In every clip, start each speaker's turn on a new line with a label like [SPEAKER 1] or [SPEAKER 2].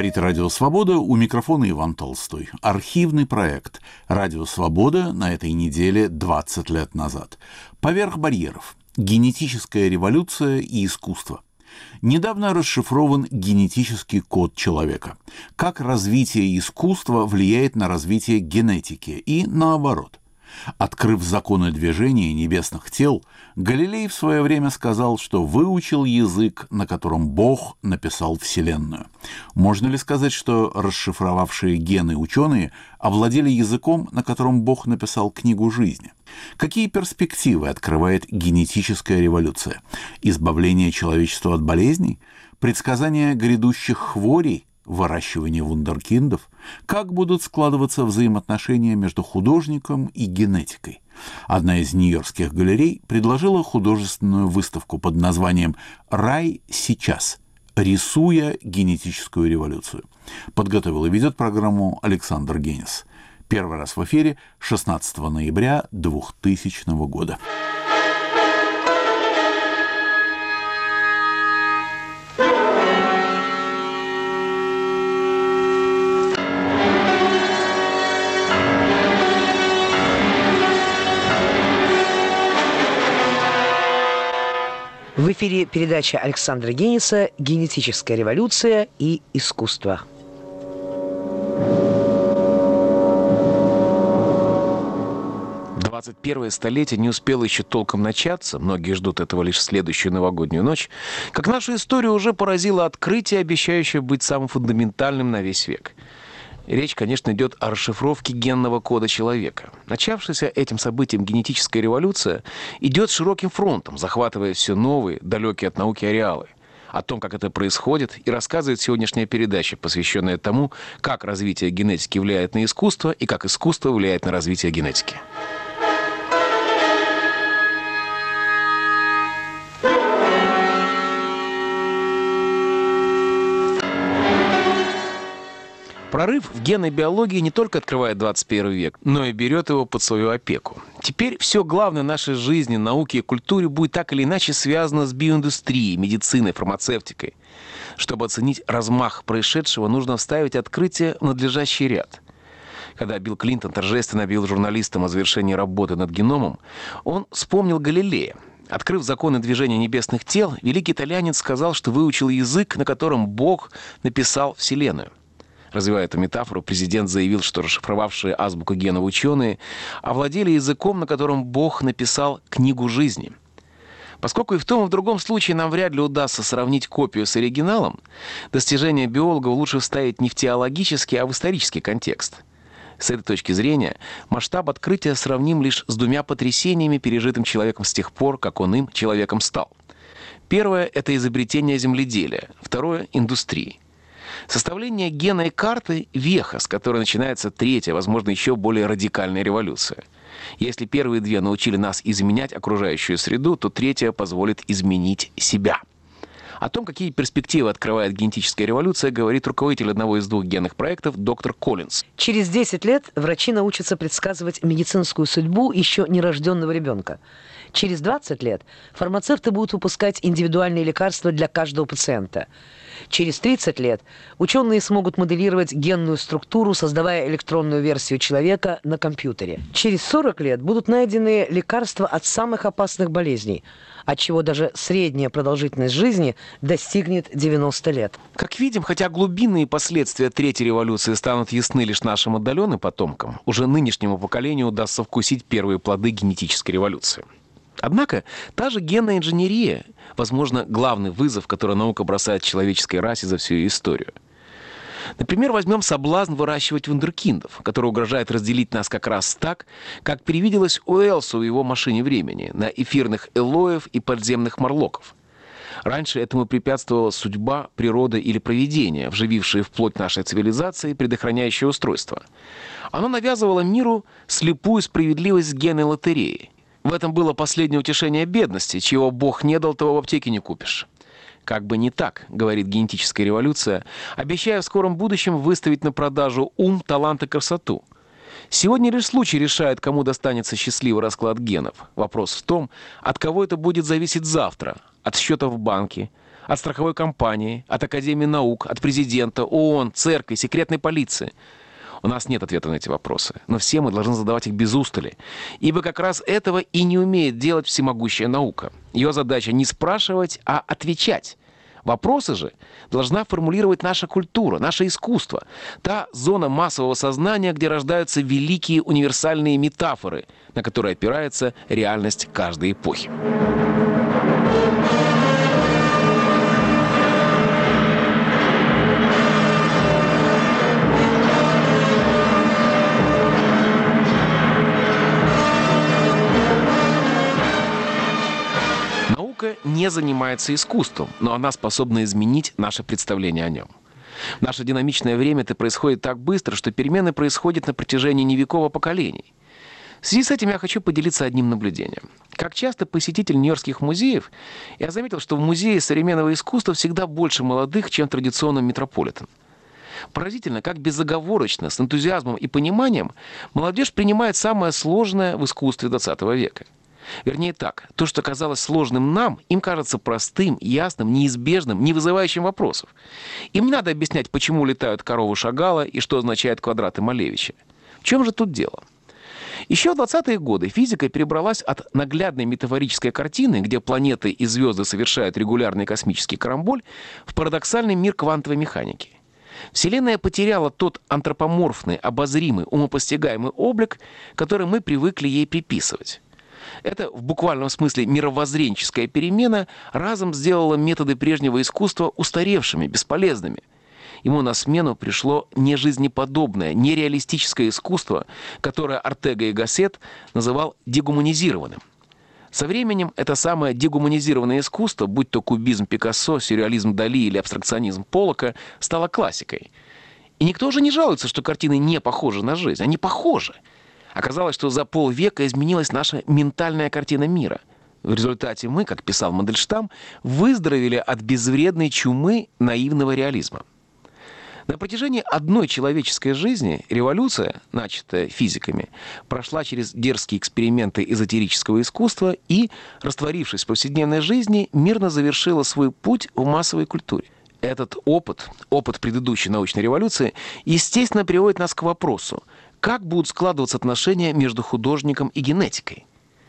[SPEAKER 1] Говорит Радио Свобода, у микрофона Иван Толстой. Архивный проект «Радио Свобода» на этой неделе 20 лет назад. Поверх барьеров. Генетическая революция и искусство. Недавно расшифрован генетический код человека. Как развитие искусства влияет на развитие генетики и наоборот. Открыв законы движения небесных тел, Галилей в свое время сказал, что выучил язык, на котором Бог написал Вселенную. Можно ли сказать, что расшифровавшие гены ученые овладели языком, на котором Бог написал книгу жизни? Какие перспективы открывает генетическая революция? Избавление человечества от болезней? Предсказание грядущих хворей? Выращивание вундеркиндов? Как будут складываться взаимоотношения между художником и генетикой? Одна из нью-йоркских галерей предложила художественную выставку под названием «Рай сейчас», рисуя генетическую революцию. Подготовил и ведет программу Александр Генис. Первый раз в эфире 16 ноября 2000 года.
[SPEAKER 2] В эфире передача Александра Гениса «Генетическая революция и искусство».
[SPEAKER 3] «21-е столетие не успело еще толком начаться, многие ждут этого лишь в следующую новогоднюю ночь, как нашу историю уже поразило открытие, обещающее быть самым фундаментальным на весь век. Речь, конечно, идет о расшифровке генного кода человека. Начавшаяся этим событием генетическая революция идет широким фронтом, захватывая все новые, далекие от науки ареалы. О том, как это происходит, и рассказывает сегодняшняя передача, посвященная тому, как развитие генетики влияет на искусство и как искусство влияет на развитие генетики. Прорыв в генной биологии не только открывает 21 век, но и берет его под свою опеку. Теперь все главное нашей жизни, науке и культуре будет так или иначе связано с биоиндустрией, медициной, фармацевтикой. Чтобы оценить размах происшедшего, нужно вставить открытие в надлежащий ряд. Когда Билл Клинтон торжественно объявил журналистам о завершении работы над геномом, он вспомнил Галилея. Открыв законы движения небесных тел, великий итальянец сказал, что выучил язык, на котором Бог написал Вселенную. Развивая эту метафору, президент заявил, что расшифровавшие азбуку генов ученые овладели языком, на котором Бог написал книгу жизни. Поскольку и в том, и в другом случае нам вряд ли удастся сравнить копию с оригиналом, достижения биологов лучше вставить не в теологический, а в исторический контекст. С этой точки зрения масштаб открытия сравним лишь с двумя потрясениями, пережитым человеком с тех пор, как он им, человеком, стал. Первое – это изобретение земледелия, второе – индустрии. Составление генной карты – веха, с которой начинается третья, возможно, еще более радикальная революция. Если первые две научили нас изменять окружающую среду, то третья позволит изменить себя. О том, какие перспективы открывает генетическая революция, говорит руководитель одного из двух генных проектов доктор Коллинз.
[SPEAKER 2] Через 10 лет врачи научатся предсказывать медицинскую судьбу еще нерожденного ребенка. Через 20 лет фармацевты будут выпускать индивидуальные лекарства для каждого пациента. Через 30 лет ученые смогут моделировать генную структуру, создавая электронную версию человека на компьютере. Через 40 лет будут найдены лекарства от самых опасных болезней, отчего даже средняя продолжительность жизни достигнет 90 лет.
[SPEAKER 3] Как видим, хотя глубинные последствия третьей революции станут ясны лишь нашим отдаленным потомкам, уже нынешнему поколению удастся вкусить первые плоды генетической революции. Однако та же генная инженерия, возможно, главный вызов, который наука бросает человеческой расе за всю ее историю. Например, возьмем соблазн выращивать вундеркиндов, который угрожает разделить нас как раз так, как привиделось Уэллсу в его «Машине времени» на эфирных элоев и подземных морлоков. Раньше этому препятствовала судьба, природа или провидение, вживившие в плоть нашей цивилизации предохраняющее устройство. Оно навязывало миру слепую справедливость генной лотереи. В этом было последнее утешение бедности, чего Бог не дал, того в аптеке не купишь. Как бы не так, говорит генетическая революция, обещая в скором будущем выставить на продажу ум, талант и красоту. Сегодня лишь случай решает, кому достанется счастливый расклад генов. Вопрос в том, от кого это будет зависеть завтра. От счета в банке, От страховой компании, от Академии наук, от президента, ООН, церкви, секретной полиции. У нас нет ответа на эти вопросы, но все мы должны задавать их без устали. Ибо как раз этого и не умеет делать всемогущая наука. Ее задача не спрашивать, а отвечать. Вопросы же должна формулировать наша культура, наше искусство. Та зона массового сознания, где рождаются великие универсальные метафоры, на которые опирается реальность каждой эпохи. Наука не занимается искусством, но она способна изменить наше представление о нем. В наше динамичное время это происходит так быстро, что перемены происходят на протяжении не веков, а поколений. В связи с этим я хочу поделиться одним наблюдением. Как часто посетитель нью-йоркских музеев, я заметил, что в музее современного искусства всегда больше молодых, чем в традиционном Метрополитен. Поразительно, как безоговорочно, с энтузиазмом и пониманием молодежь принимает самое сложное в искусстве XX века. Вернее так, то, что казалось сложным нам, им кажется простым, ясным, неизбежным, не вызывающим вопросов. Им не надо объяснять, почему летают коровы Шагала и что означают квадраты Малевича. В чем же тут дело? Еще в 20-е годы физика перебралась от наглядной метафорической картины, где планеты и звезды совершают регулярный космический карамболь, в парадоксальный мир квантовой механики. Вселенная потеряла тот антропоморфный, обозримый, умопостигаемый облик, который мы привыкли ей приписывать. Это в буквальном смысле мировоззренческая перемена разом сделала методы прежнего искусства устаревшими, бесполезными. Ему на смену пришло нежизнеподобное, нереалистическое искусство, которое Ортега и Гассет называл дегуманизированным. Со временем это самое дегуманизированное искусство, будь то кубизм Пикассо, сюрреализм Дали или абстракционизм Поллока, стало классикой. И никто уже не жалуется, что картины не похожи на жизнь. Они похожи. Оказалось, что за полвека изменилась наша ментальная картина мира. В результате мы, как писал Мандельштам, выздоровели от безвредной чумы наивного реализма. На протяжении одной человеческой жизни революция, начатая физиками, прошла через дерзкие эксперименты эзотерического искусства и, растворившись в повседневной жизни, мирно завершила свой путь в массовой культуре. Этот опыт предыдущей научной революции, естественно, приводит нас к вопросу, как будут складываться отношения между художником и генетикой.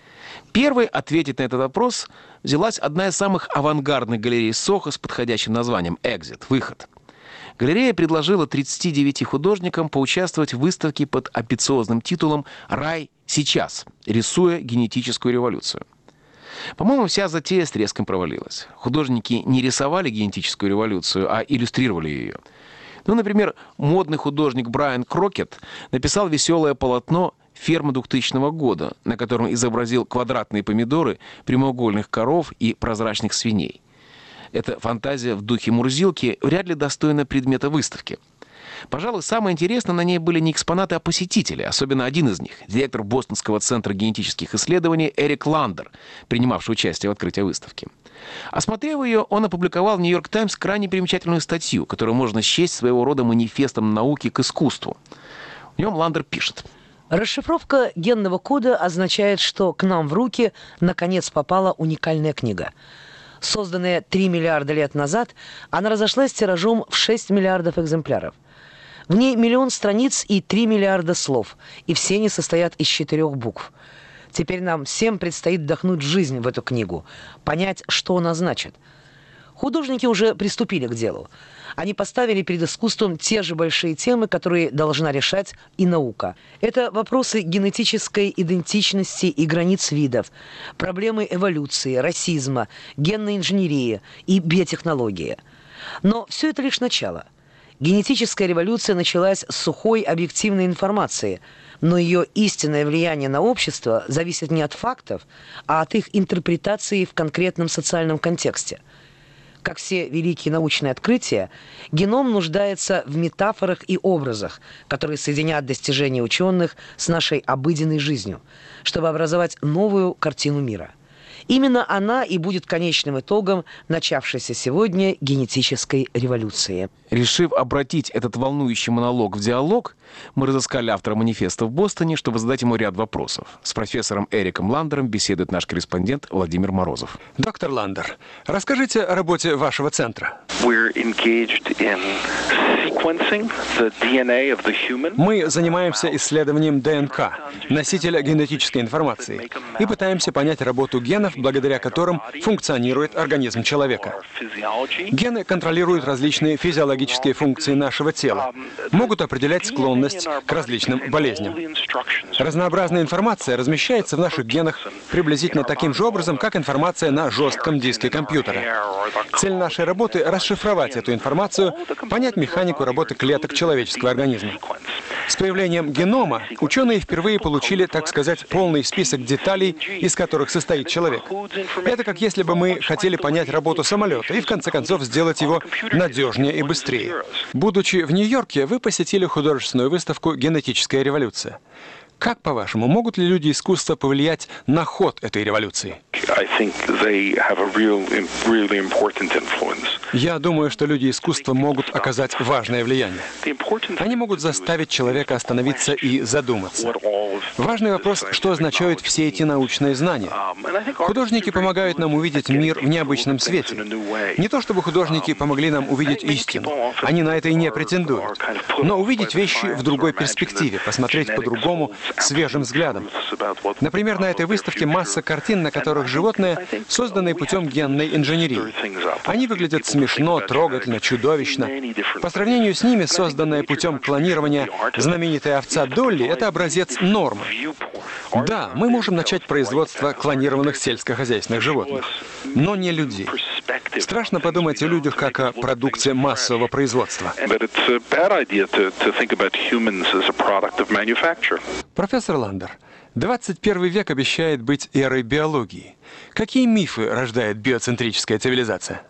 [SPEAKER 3] Первой ответить на этот вопрос взялась одна из самых авангардных галерей Сохо с подходящим названием «Экзит» — «Выход». Галерея предложила 39 художникам поучаствовать в выставке под амбициозным титулом «Рай сейчас», рисуя генетическую революцию. По-моему, вся затея с треском провалилась. Художники не рисовали генетическую революцию, а иллюстрировали ее. Например, модный художник Брайан Крокет написал веселое полотно «Ферма 2000 года», на котором изобразил квадратные помидоры, прямоугольных коров и прозрачных свиней. Эта фантазия в духе Мурзилки вряд ли достойна предмета выставки. Пожалуй, самое интересное на ней были не экспонаты, а посетители, особенно один из них, директор Бостонского центра генетических исследований Эрик Ландер, принимавший участие в открытии выставки. Осмотрев ее, он опубликовал в «Нью-Йорк Таймс» крайне примечательную статью, которую можно счесть своего рода манифестом науки к искусству. В нем Ландер пишет:
[SPEAKER 2] расшифровка генного кода означает, что к нам в руки наконец попала уникальная книга. Созданная 3 миллиарда лет назад, она разошлась тиражом в 6 миллиардов экземпляров. В ней 1 миллион страниц и 3 миллиарда слов, и все они состоят из 4 букв. Теперь нам всем предстоит вдохнуть жизнь в эту книгу, понять, что она значит. Художники уже приступили к делу. Они поставили перед искусством те же большие темы, которые должна решать и наука. Это вопросы генетической идентичности и границ видов, проблемы эволюции, расизма, генной инженерии и биотехнологии. Но все это лишь начало. Генетическая революция началась с сухой объективной информации, но ее истинное влияние на общество зависит не от фактов, а от их интерпретации в конкретном социальном контексте. Как все великие научные открытия, геном нуждается в метафорах и образах, которые соединят достижения ученых с нашей обыденной жизнью, чтобы образовать новую картину мира. Именно она и будет конечным итогом начавшейся сегодня генетической революции.
[SPEAKER 3] Решив обратить этот волнующий монолог в диалог, мы разыскали автора манифеста в Бостоне, чтобы задать ему ряд вопросов. С профессором Эриком Ландером беседует наш корреспондент Владимир Морозов.
[SPEAKER 4] Доктор Ландер, расскажите о работе вашего центра. Мы занимаемся исследованием ДНК, носителя генетической информации, и пытаемся понять работу генов, благодаря которым функционирует организм человека. Гены контролируют различные физиологические функции нашего тела, могут определять склонность к различным болезням. Разнообразная информация размещается в наших генах приблизительно таким же образом, как информация на жестком диске компьютера. Цель нашей работы — расшифровать эту информацию, понять механику работы клеток человеческого организма. С появлением генома ученые впервые получили, так сказать, полный список деталей, из которых состоит человек. Это как если бы мы хотели понять работу самолета и, в конце концов, сделать его надежнее и быстрее. Будучи в Нью-Йорке, вы посетили художественную выставку «Генетическая революция». Как, по-вашему, могут ли люди искусства повлиять на ход этой революции? Я думаю, что люди искусства могут оказать важное влияние. Они могут заставить человека остановиться и задуматься. Важный вопрос, что означают все эти научные знания. Художники помогают нам увидеть мир в необычном свете. Не то чтобы художники помогли нам увидеть истину, они на это и не претендуют, но увидеть вещи в другой перспективе, посмотреть по-другому, свежим взглядом. Например, на этой выставке масса картин, на которых животные, созданные путем генной инженерии. Они выглядят смешно, трогательно, чудовищно. По сравнению с ними, созданная путем клонирования знаменитая овца Долли — это образец нормы. Да, мы можем начать производство клонированных сельскохозяйственных животных, но не людей. Страшно подумать о людях как о продукте массового производства. Профессор Ландер, 21 век обещает быть эрой биологии. Какие мифы рождает биоцентрическая цивилизация?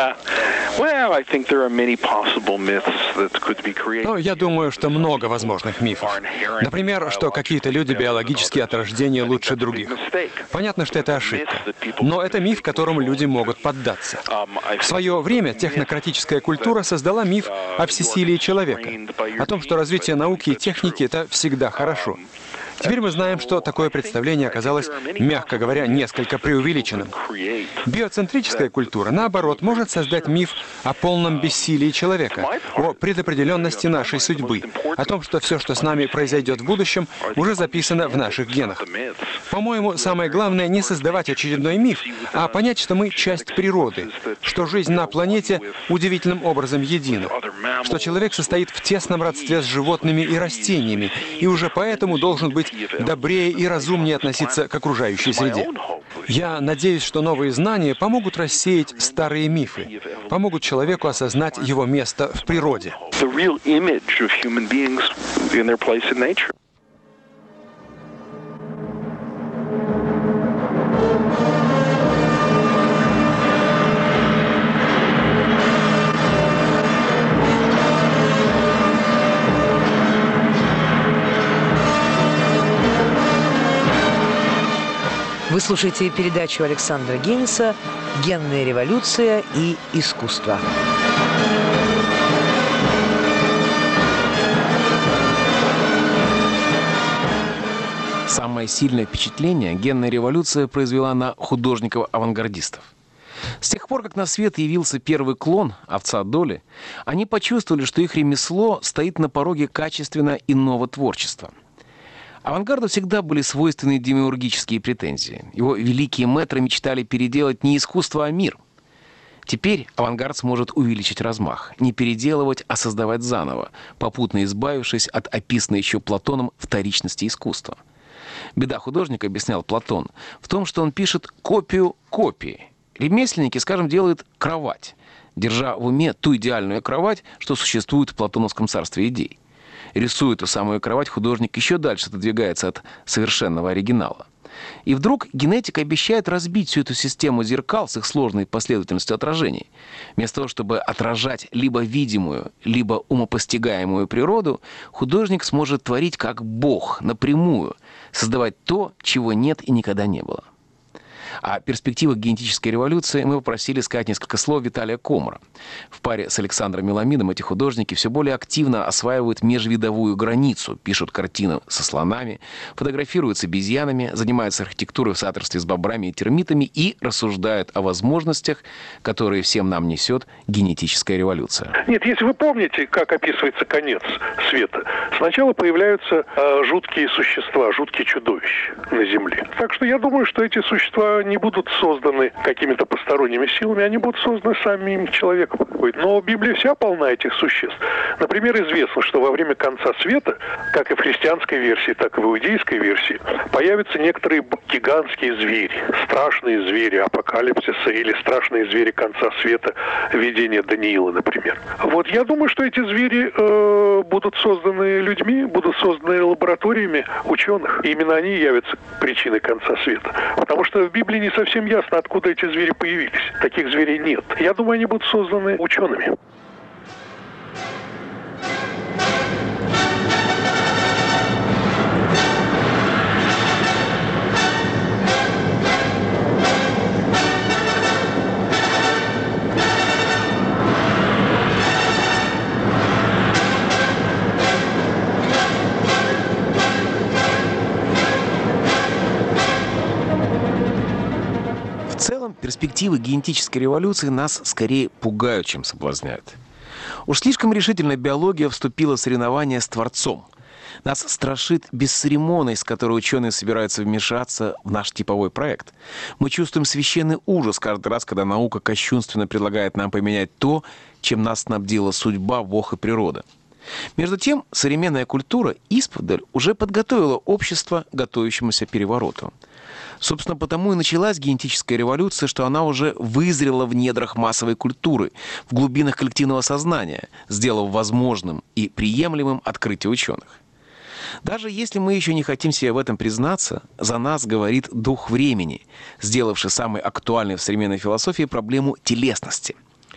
[SPEAKER 4] Я думаю, что много возможных мифов. Например, что какие-то люди биологически от рождения лучше других. Понятно, что это ошибка. Но это миф, которому люди могут поддаться. В свое время технократическая культура создала миф о всесилии человека, о том, что развитие науки и техники — это всегда хорошо. Теперь мы знаем, что такое представление оказалось, мягко говоря, несколько преувеличенным. Биоцентрическая культура, наоборот, может создать миф о полном бессилии человека, о предопределенности нашей судьбы, о том, что все, что с нами произойдет в будущем, уже записано в наших генах. По-моему, самое главное не создавать очередной миф, а понять, что мы часть природы, что жизнь на планете удивительным образом едина, что человек состоит в тесном родстве с животными и растениями, и уже поэтому должен быть добрее и разумнее относиться к окружающей среде. Я надеюсь, что новые знания помогут рассеять старые мифы, помогут человеку осознать его место в природе.
[SPEAKER 2] Вы слушаете передачу Александра Гениса «Генная революция и искусство».
[SPEAKER 3] Самое сильное впечатление генная революция произвела на художников-авангардистов. С тех пор, как на свет явился первый клон, овца Долли, они почувствовали, что их ремесло стоит на пороге качественно иного творчества. Авангарду всегда были свойственны демиургические претензии. Его великие мэтры мечтали переделать не искусство, а мир. Теперь авангард сможет увеличить размах, не переделывать, а создавать заново, попутно избавившись от описанной еще Платоном вторичности искусства. Беда художника, объяснял Платон, в том, что он пишет копию копии. Ремесленники, скажем, делают кровать, держа в уме ту идеальную кровать, что существует в платоновском царстве идей. Рисуя ту самую кровать, художник еще дальше отодвигается от совершенного оригинала. И вдруг генетика обещает разбить всю эту систему зеркал с их сложной последовательностью отражений. Вместо того, чтобы отражать либо видимую, либо умопостигаемую природу, художник сможет творить как Бог, напрямую, создавать то, чего нет и никогда не было. О перспективах генетической революции мы попросили сказать несколько слов Виталия Комара. В паре с Александром Меламидом эти художники все более активно осваивают межвидовую границу, пишут картины со слонами, фотографируют с обезьянами, занимаются архитектурой в соавторстве с бобрами и термитами и рассуждают о возможностях, которые всем нам несет генетическая революция.
[SPEAKER 5] Нет, если вы помните, как описывается конец света, сначала появляются жуткие существа, жуткие чудовища на Земле. Так что я думаю, что эти существа не будут созданы какими-то посторонними силами, они будут созданы самим человеком. Но Библия вся полна этих существ. Например, известно, что во время конца света, как и в христианской версии, так и в иудейской версии, появятся некоторые гигантские звери, страшные звери апокалипсиса или страшные звери конца света, видения Даниила, например. Вот я думаю, что эти звери будут созданы людьми, будут созданы лабораториями ученых. И именно они явятся причиной конца света. Потому что в Библии не совсем ясно, откуда эти звери появились. Таких зверей нет. Я думаю, они будут созданы учеными.
[SPEAKER 3] В целом, перспективы генетической революции нас скорее пугают, чем соблазняют. Уж слишком решительно биология вступила в соревнование с Творцом. Нас страшит бесцеремонность, с которой ученые собираются вмешаться в наш типовой проект. Мы чувствуем священный ужас каждый раз, когда наука кощунственно предлагает нам поменять то, чем нас снабдила судьба, Бог и природа. Между тем, современная культура исподаль уже подготовила общество к готовящемуся перевороту. Собственно, потому и началась генетическая революция, что она уже вызрела в недрах массовой культуры, в глубинах коллективного сознания, сделав возможным и приемлемым открытие ученых. Даже если мы еще не хотим себе в этом признаться, за нас говорит дух времени, сделавший самой актуальной в современной философии проблему телесности.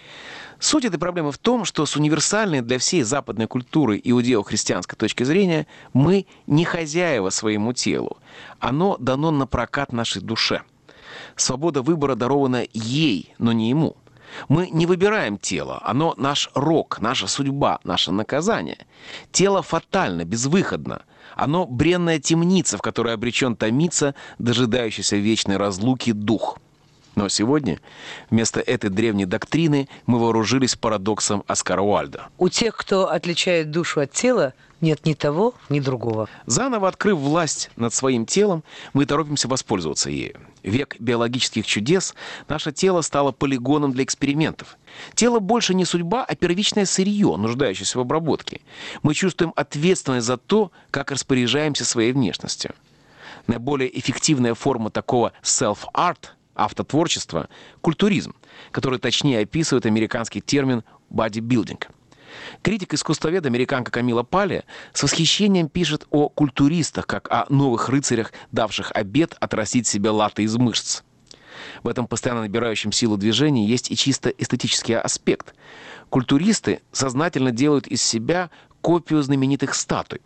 [SPEAKER 3] Суть этой проблемы в том, что с универсальной для всей западной культуры иудео-христианской точки зрения мы не хозяева своему телу. Оно дано на прокат нашей душе. Свобода выбора дарована ей, но не ему. Мы не выбираем тело, оно наш рок, наша судьба, наше наказание. Тело фатально, безвыходно. Оно бренная темница, в которой обречен томиться дожидающийся вечной разлуки дух. Но сегодня вместо этой древней доктрины мы вооружились парадоксом Оскара Уальда.
[SPEAKER 2] У тех, кто отличает душу от тела, нет ни того, ни другого.
[SPEAKER 3] Заново открыв власть над своим телом, мы торопимся воспользоваться ею. Век биологических чудес, наше тело стало полигоном для экспериментов. Тело больше не судьба, а первичное сырье, нуждающееся в обработке. Мы чувствуем ответственность за то, как распоряжаемся своей внешностью. Наиболее эффективная форма такого self-art – автотворчество – культуризм, который точнее описывает американский термин «бодибилдинг». Критик-искусствовед американка Камила Пале с восхищением пишет о культуристах, как о новых рыцарях, давших обет отрастить себе латы из мышц. В этом постоянно набирающем силу движении есть и чисто эстетический аспект. Культуристы сознательно делают из себя копию знаменитых статуй.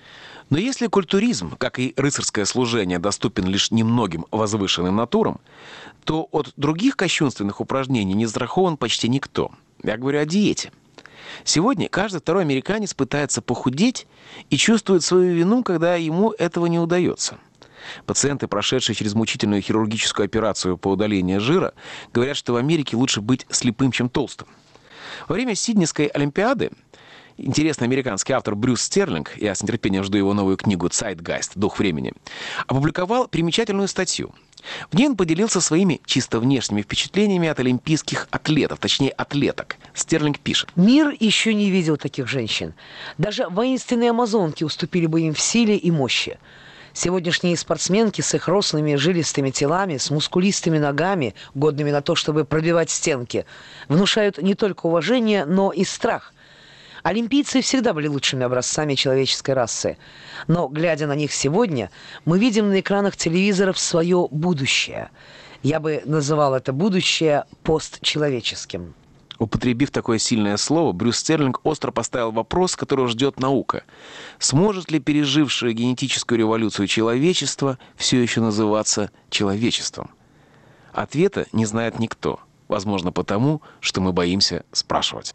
[SPEAKER 3] Но если культуризм, как и рыцарское служение, доступен лишь немногим возвышенным натурам, то от других кощунственных упражнений не застрахован почти никто. Я говорю о диете. Сегодня каждый второй американец пытается похудеть и чувствует свою вину, когда ему этого не удается. Пациенты, прошедшие через мучительную хирургическую операцию по удалению жира, говорят, что в Америке лучше быть слепым, чем толстым. Во время Сиднейской Олимпиады интересный американский автор Брюс Стерлинг, я с нетерпением жду его новую книгу «Zeitgeist. Дух времени», опубликовал примечательную статью. В ней он поделился своими чисто внешними впечатлениями от олимпийских атлетов, точнее атлеток. Стерлинг пишет.
[SPEAKER 2] Мир еще не видел таких женщин. Даже воинственные амазонки уступили бы им в силе и мощи. Сегодняшние спортсменки с их рослыми жилистыми телами, с мускулистыми ногами, годными на то, чтобы пробивать стенки, внушают не только уважение, но и страх. Олимпийцы всегда были лучшими образцами человеческой расы. Но, глядя на них сегодня, мы видим на экранах телевизоров свое будущее. Я бы называл это будущее постчеловеческим.
[SPEAKER 3] Употребив такое сильное слово, Брюс Стерлинг остро поставил вопрос, которого ждет наука. Сможет ли пережившее генетическую революцию человечество все еще называться человечеством? Ответа не знает никто. Возможно, потому, что мы боимся спрашивать.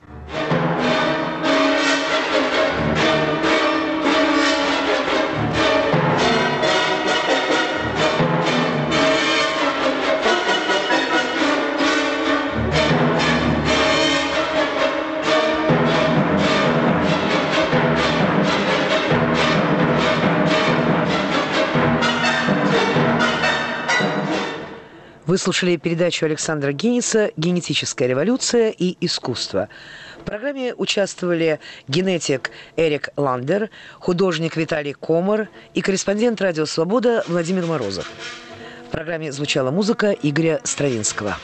[SPEAKER 2] Вы слушали передачу Александра Генниса «Генетическая революция и искусство». В программе участвовали генетик Эрик Ландер, художник Виталий Комар и корреспондент «Радио Свобода» Владимир Морозов. В программе звучала музыка Игоря Стравинского.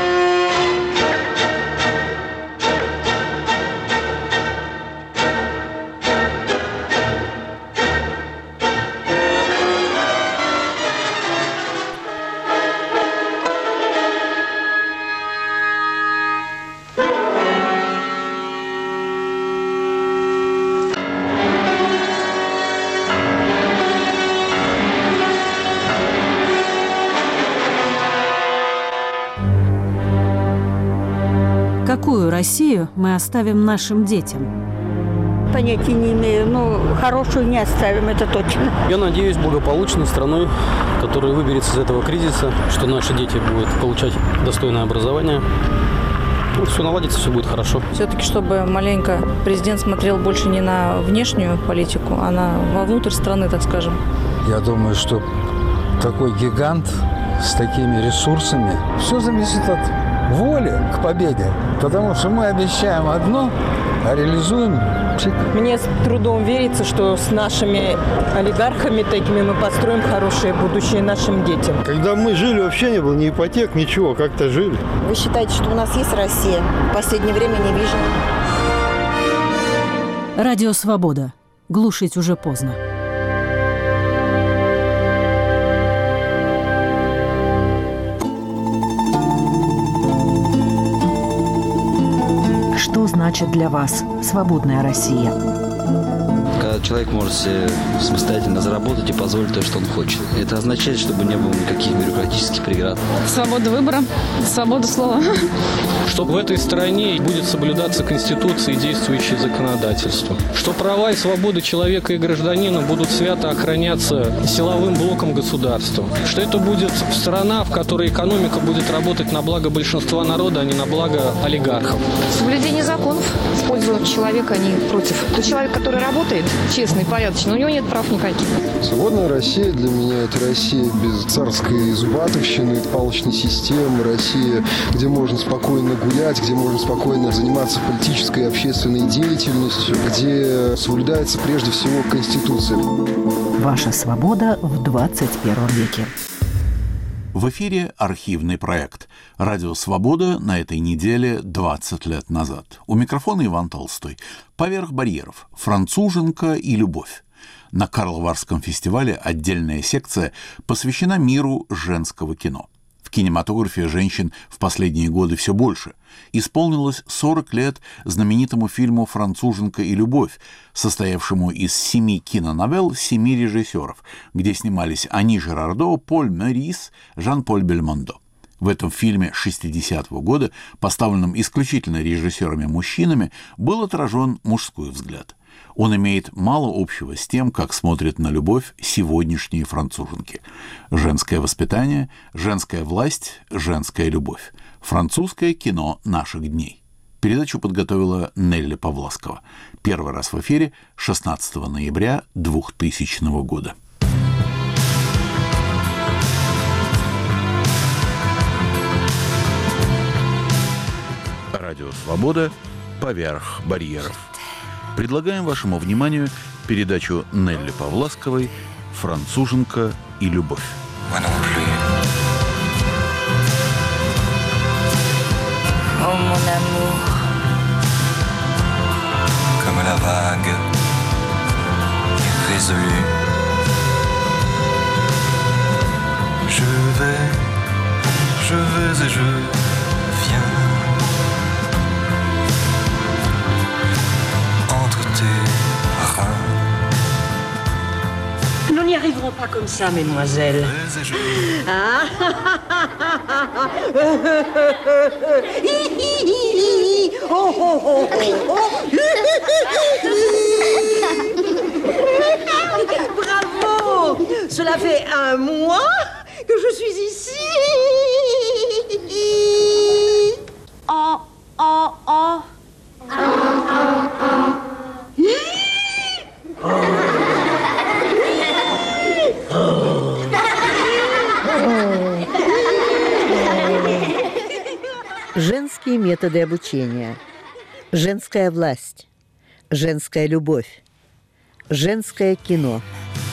[SPEAKER 6] Какую Россию мы оставим нашим детям?
[SPEAKER 7] Понятия не имею, но хорошую не оставим, это точно.
[SPEAKER 8] Я надеюсь благополучной страной, которая выберется из этого кризиса, что наши дети будут получать достойное образование. Все наладится, все будет хорошо.
[SPEAKER 9] Все-таки, чтобы маленько президент смотрел больше не на внешнюю политику, а вовнутрь страны, так скажем.
[SPEAKER 10] Я думаю, что такой гигант с такими ресурсами, все зависит от воли к победе. Потому что мы обещаем одно, а реализуем пшик.
[SPEAKER 11] Мне с трудом верится, что с нашими олигархами такими мы построим хорошее будущее нашим детям.
[SPEAKER 12] Когда мы жили, вообще не было ни ипотек, ничего, как-то жили.
[SPEAKER 13] Вы считаете, что у нас есть Россия? В последнее время не вижу.
[SPEAKER 6] Радио «Свобода». Глушить уже поздно. Что значит для вас свободная Россия?
[SPEAKER 14] Когда человек может себе самостоятельно заработать и позволить то, что он хочет. Это означает, чтобы не было никаких бюрократических преград.
[SPEAKER 15] Свобода выбора, свобода слова.
[SPEAKER 16] Что в этой стране будет соблюдаться Конституция и действующее законодательство. Что права и свободы человека и гражданина будут свято охраняться силовым блоком государства. Что это будет страна, в которой экономика будет работать на благо большинства народа, а не на благо олигархов.
[SPEAKER 15] Соблюдение законов в пользу человека, а не против. Тот человек, который работает, честный, порядочный, у него нет прав никаких.
[SPEAKER 17] Свободная Россия для меня – это Россия без царской зубатовщины, палочной системы, Россия, где можно спокойно гулять, где можно спокойно заниматься политической и общественной деятельностью, где соблюдается прежде всего Конституция.
[SPEAKER 6] Ваша свобода в 21 веке.
[SPEAKER 1] В эфире архивный проект «Радио Свобода» на этой неделе 20 лет назад. У микрофона Иван Толстой. «Поверх барьеров. Француженка и любовь». На Карловарском фестивале отдельная секция посвящена миру женского кино. В кинематографе женщин в последние годы все больше. Исполнилось 40 лет знаменитому фильму «Француженка и любовь», состоявшему из 7 киноновелл 7 режиссеров, где снимались Ани Жерардо, Поль Морис, Жан-Поль Бельмондо. В этом фильме 60-го года, поставленном исключительно режиссерами-мужчинами, был отражен мужской взгляд. Он имеет мало общего с тем, как смотрят на любовь сегодняшние француженки. Женское воспитание, женская власть, женская любовь. Французское кино наших дней. Передачу подготовила Нелли Павласкова. Первый раз в эфире 16 ноября 2000 года. Радио «Свобода» поверх барьеров. Предлагаем вашему вниманию передачу Нелли Павласковой «Француженка и любовь».
[SPEAKER 18] Oh mon amour, comme la vague irrésolue, je vais et je viens entre tes reins.
[SPEAKER 19] Nous n'y arriverons pas comme ça, mesdemoiselles. Bravo! Cela fait 1 mois que je suis ici. Oh, oh, oh.
[SPEAKER 20] Женские методы обучения, женская власть, женская любовь, женское кино.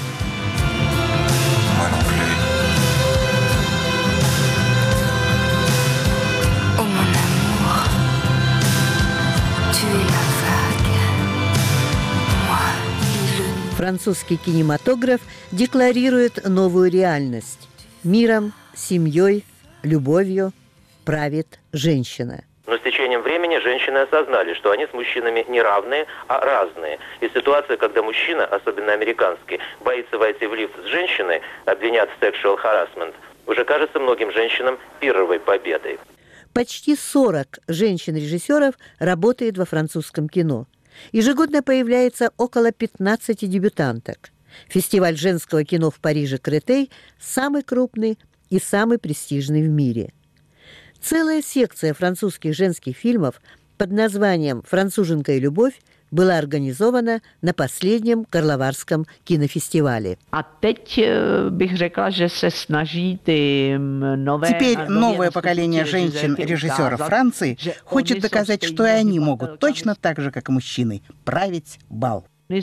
[SPEAKER 20] Французский кинематограф декларирует новую реальность. Миром, семьей, любовью правит женщина.
[SPEAKER 21] Но с течением времени женщины осознали, что они с мужчинами не равные, а разные. И ситуация, когда мужчина, особенно американский, боится войти в лифт с женщиной, обвинят в sexual harassment, уже кажется многим женщинам пирровой победой.
[SPEAKER 20] Почти 40 женщин-режиссеров работает во французском кино. Ежегодно появляется около 15 дебютанток. Фестиваль женского кино в Париже «Кретей» самый крупный и самый престижный в мире. Целая секция французских женских фильмов под названием «Француженка и любовь» была организована на последнем Карловарском кинофестивале.
[SPEAKER 22] Теперь новое поколение женщин-режиссеров Франции хочет доказать, что и они могут точно так же, как и мужчины, править бал.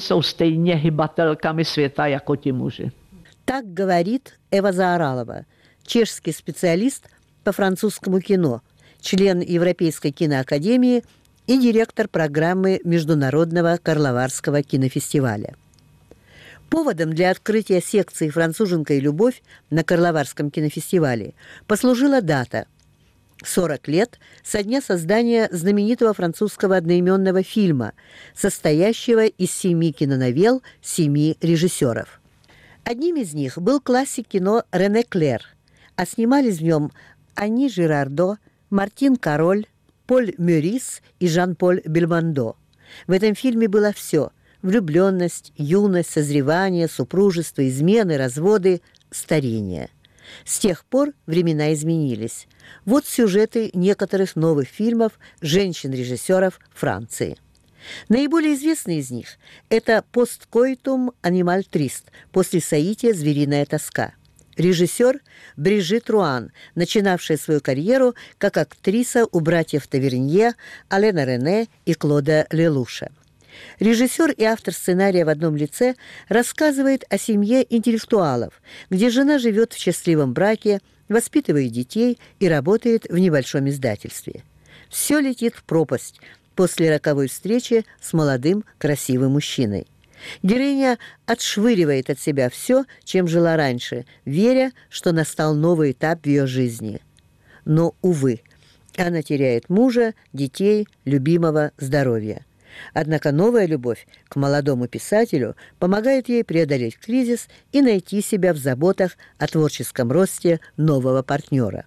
[SPEAKER 20] Так говорит Эва Заоралова, чешский специалист по французскому кино, член Европейской киноакадемии и директор программы Международного Карловарского кинофестиваля. Поводом для открытия секции «Француженка и любовь» на Карловарском кинофестивале послужила дата – 40 лет со дня создания знаменитого французского одноименного фильма, состоящего из 7 киноновелл 7 режиссеров. Одним из них был классик кино Рене Клер, а снимались в нем Анни Жирардо, Мартин Кароль, Поль Мюрис и Жан-Поль Бельмондо. В этом фильме было все – влюбленность, юность, созревание, супружество, измены, разводы, старение. С тех пор времена изменились. Вот сюжеты некоторых новых фильмов женщин-режиссеров Франции. Наиболее известный из них – это «Посткоитум анималь трист» – «После соития звериная тоска». Режиссер Брижит Руан, начинавшая свою карьеру как актриса у братьев Тавернье, Алена Рене и Клода Лелуша. Режиссер и автор сценария в одном лице рассказывает о семье интеллектуалов, где жена живет в счастливом браке, воспитывает детей и работает в небольшом издательстве. Все летит в пропасть после роковой встречи с молодым красивым мужчиной. Героиня отшвыривает от себя все, чем жила раньше, веря, что настал новый этап в ее жизни. Но, увы, она теряет мужа, детей, любимого, здоровья. Однако новая любовь к молодому писателю помогает ей преодолеть кризис и найти себя в заботах о творческом росте нового партнера.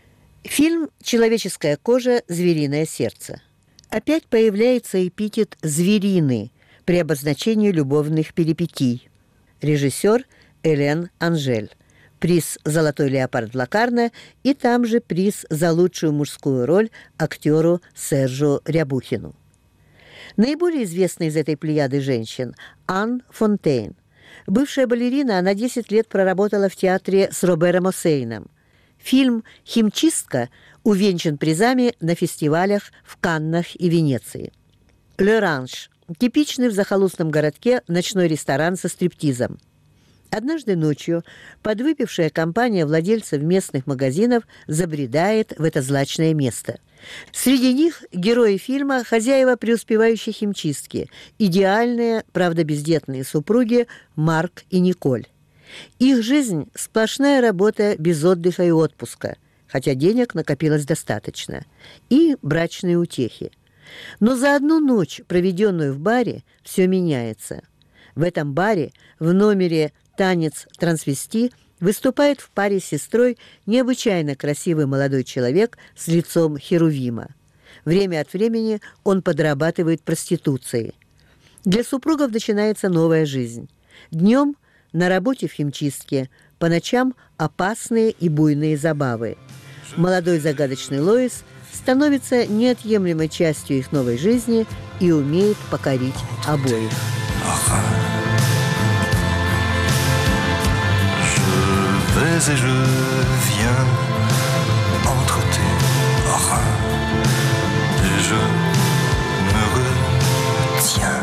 [SPEAKER 20] Фильм «Человеческая кожа. Звериное сердце». Опять появляется эпитет «звериный» при обозначении любовных перипетий. Режиссер Элен Анжель. Приз «Золотой леопард» Лакарне и там же приз за лучшую мужскую роль актеру Сержу Рябухину. Наиболее известная из этой плеяды женщин – Анн Фонтейн. Бывшая балерина, она 10 лет проработала в театре с Робером Осейном. Фильм «Химчистка» увенчан призами на фестивалях в Каннах и Венеции. «Ле Ранж» – типичный в захолустном городке ночной ресторан со стриптизом. Однажды ночью подвыпившая компания владельцев местных магазинов забредает в это злачное место. Среди них герои фильма хозяева преуспевающей химчистки, идеальные, правда бездетные супруги Марк и Николь. Их жизнь – сплошная работа без отдыха и отпуска, хотя денег накопилось достаточно, и брачные утехи. Но за одну ночь, проведенную в баре, все меняется. В этом баре, в номере «Танец трансвести», Выступает в паре с сестрой необычайно красивый молодой человек с лицом херувима. Время от времени он подрабатывает проституцией. Для супругов начинается новая жизнь. Днем на работе в химчистке, по ночам опасные и буйные забавы. Молодой загадочный Лоис становится неотъемлемой частью их новой жизни и умеет покорить обоих.
[SPEAKER 18] Et je viens entre tes reins et je me retiens.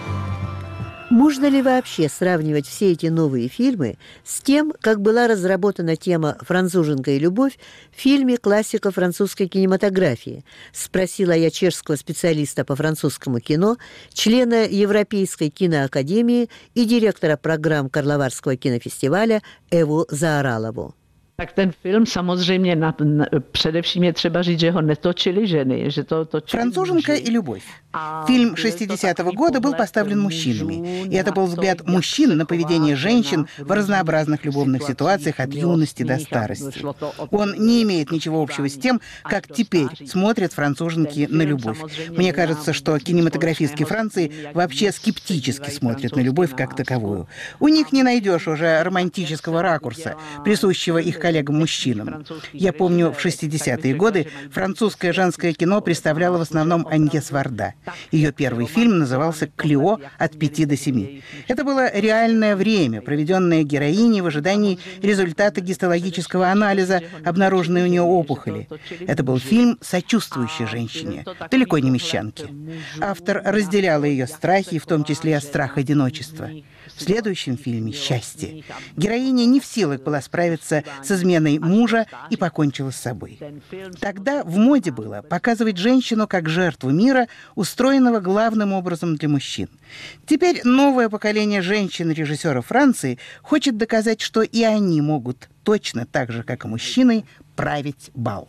[SPEAKER 20] Можно ли вообще сравнивать все эти новые фильмы с тем, как была разработана тема «Француженка и любовь» в фильме классика французской кинематографии? Спросила я чешского специалиста по французскому кино, члена Европейской киноакадемии и директора программ Карловарского кинофестиваля Эву Заоралову.
[SPEAKER 4] Tak ten film samozřejmě především je třeba říct, že ho netočili ženy, že to točili
[SPEAKER 22] «Француженка и любовь». Фильм 60-го года был поставлен мужчинами. И это был взгляд мужчин на поведение женщин в разнообразных любовных ситуациях от юности до старости. Он не имеет ничего общего с тем, как теперь смотрят француженки на любовь. Мне кажется, что кинематографистки Франции вообще скептически смотрят на любовь как таковую. У них не найдешь уже романтического ракурса, присущего их коллегам-мужчинам. Я помню, в 60-е годы французское женское кино представляло в основном Аньес Варда. Ее первый фильм назывался «Клео. От 5 до 7». Это было реальное время, проведенное героиней в ожидании результата гистологического анализа обнаруженной у нее опухоли. Это был фильм, сочувствующий женщине, далеко не мещанке. Автор разделял ее страхи, в том числе страх одиночества. В следующем фильме «Счастье» героиня не в силах была справиться с изменой мужа и покончила с собой. Тогда в моде было показывать женщину как жертву мира, устроенного главным образом для мужчин. Теперь новое поколение женщин-режиссеров Франции хочет доказать, что и они могут точно так же, как и мужчины, править бал.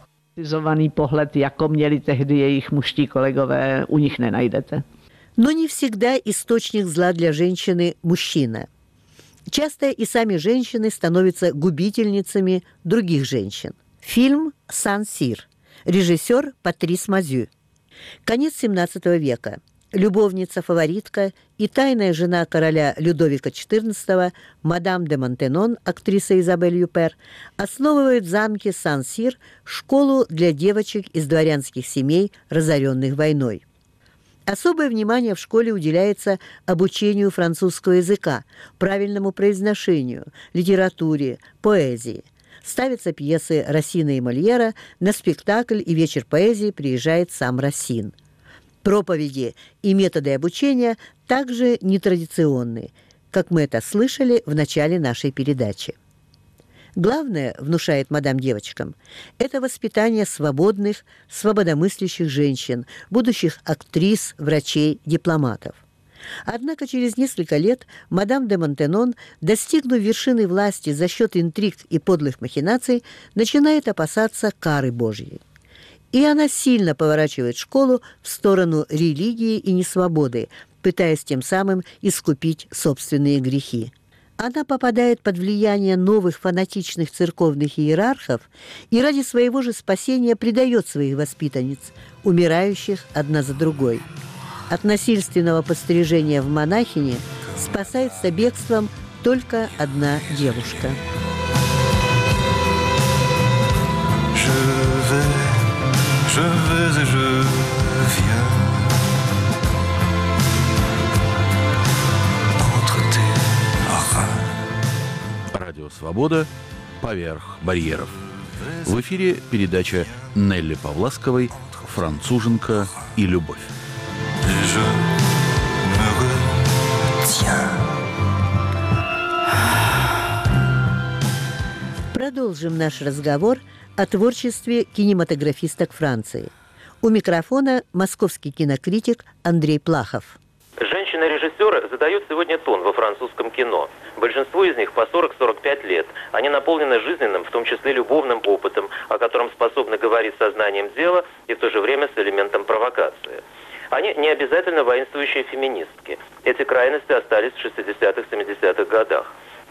[SPEAKER 4] Pohled, jako měli tehdy jejich mužští kolegové, u nich nenajdete.
[SPEAKER 20] Но не всегда источник зла для женщины – мужчина. Часто и сами женщины становятся губительницами других женщин. Фильм «Сан-Сир». Режиссер Патрис Мазю. Конец XVII века. Любовница-фаворитка и тайная жена короля Людовика XIV, мадам де Монтенон, актриса Изабель Юпер, основывает в замке Сан-Сир школу для девочек из дворянских семей, разоренных войной. Особое внимание в школе уделяется обучению французского языка, правильному произношению, литературе, поэзии. Ставятся пьесы Рассина и Мольера, на спектакль и вечер поэзии приезжает сам Рассин. Проповеди и методы обучения также нетрадиционны, как мы это слышали в начале нашей передачи. Главное, внушает мадам девочкам, это воспитание свободных, свободомыслящих женщин, будущих актрис, врачей, дипломатов. Однако через несколько лет мадам де Монтенон, достигнув вершины власти за счет интриг и подлых махинаций, начинает опасаться кары Божьей. И она сильно поворачивает школу в сторону религии и несвободы, пытаясь тем самым искупить собственные грехи. Она попадает под влияние новых фанатичных церковных иерархов и ради своего же спасения предает своих воспитанниц, умирающих одна за другой. От насильственного пострижения в монахини спасается бегством только одна девушка.
[SPEAKER 1] Радио «Свобода. Поверх барьеров». В эфире передача Нелли Павласковой «Француженка и любовь».
[SPEAKER 20] Продолжим наш разговор о творчестве кинематографисток Франции. У микрофона московский кинокритик Андрей Плахов.
[SPEAKER 21] Женщины-режиссеры задают сегодня тон во французском кино. Большинству из них по 40-45 лет. Они наполнены жизненным, в том числе любовным опытом, о котором способны говорить сознанием дела и в то же время с элементом провокации. Они не обязательно воинствующие феминистки. Эти крайности остались в 60-х, 70-х годах. Такие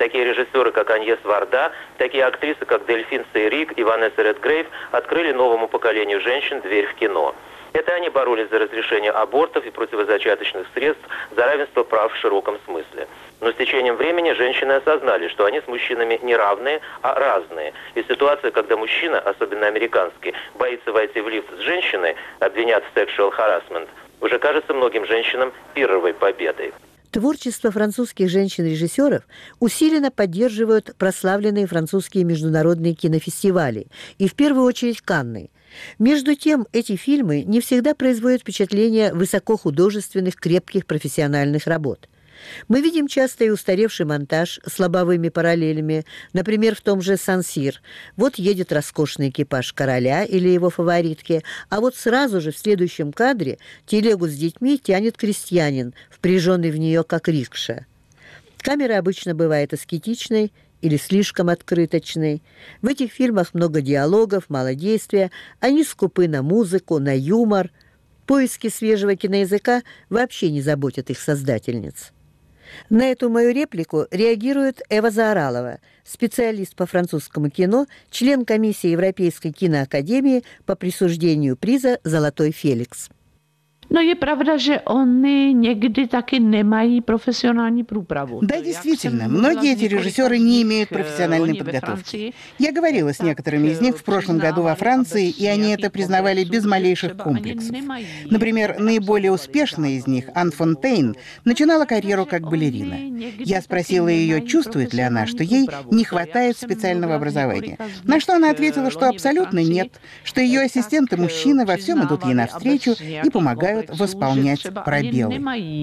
[SPEAKER 21] Такие режиссеры, как Аньес Варда, такие актрисы, как Дельфин Сейрик и Ванесса Редгрейв, открыли новому поколению женщин дверь в кино. Это они боролись за разрешение абортов и противозачаточных средств, за равенство прав в широком смысле. Но с течением времени женщины осознали, что они с мужчинами не равные, а разные. И ситуация, когда мужчина, особенно американский, боится войти в лифт с женщиной, обвинят в sexual harassment, уже кажется многим женщинам пирровой победой.
[SPEAKER 20] Творчество французских женщин-режиссеров усиленно поддерживают прославленные французские международные кинофестивали, и в первую очередь Канны. Между тем, эти фильмы не всегда производят впечатление высокохудожественных, крепких профессиональных работ. Мы видим часто и устаревший монтаж с лобовыми параллелями, например, в том же «Сан-Сир». Вот едет роскошный экипаж короля или его фаворитки, а вот сразу же в следующем кадре телегу с детьми тянет крестьянин, впряженный в нее как рикша. Камера обычно бывает аскетичной или слишком открыточной. В этих фильмах много диалогов, мало действия, они скупы на музыку, на юмор. Поиски свежего киноязыка вообще не заботят их создательниц. На эту мою реплику реагирует Эва Заоралова, специалист по французскому кино, член комиссии Европейской киноакадемии по присуждению приза «Золотой Феликс».
[SPEAKER 4] No je pravda, že oni někdy taky nemají profesionální průpravu.
[SPEAKER 22] Да, действительно, многие эти режиссеры не имеют профессиональной подготовки. Я говорила с некоторыми из них в прошлом году во Франции, и они это признавали без малейших комплексов. Например, наиболее успешная из них, Ан Фонтейн, начинала карьеру как балерина. Я спросила ее, чувствует ли она, что ей не хватает специального образования. На что она ответила, что абсолютно нет, что ее ассистенты-мужчины во всем идут ей навстречу и помогают восполнять пробелы.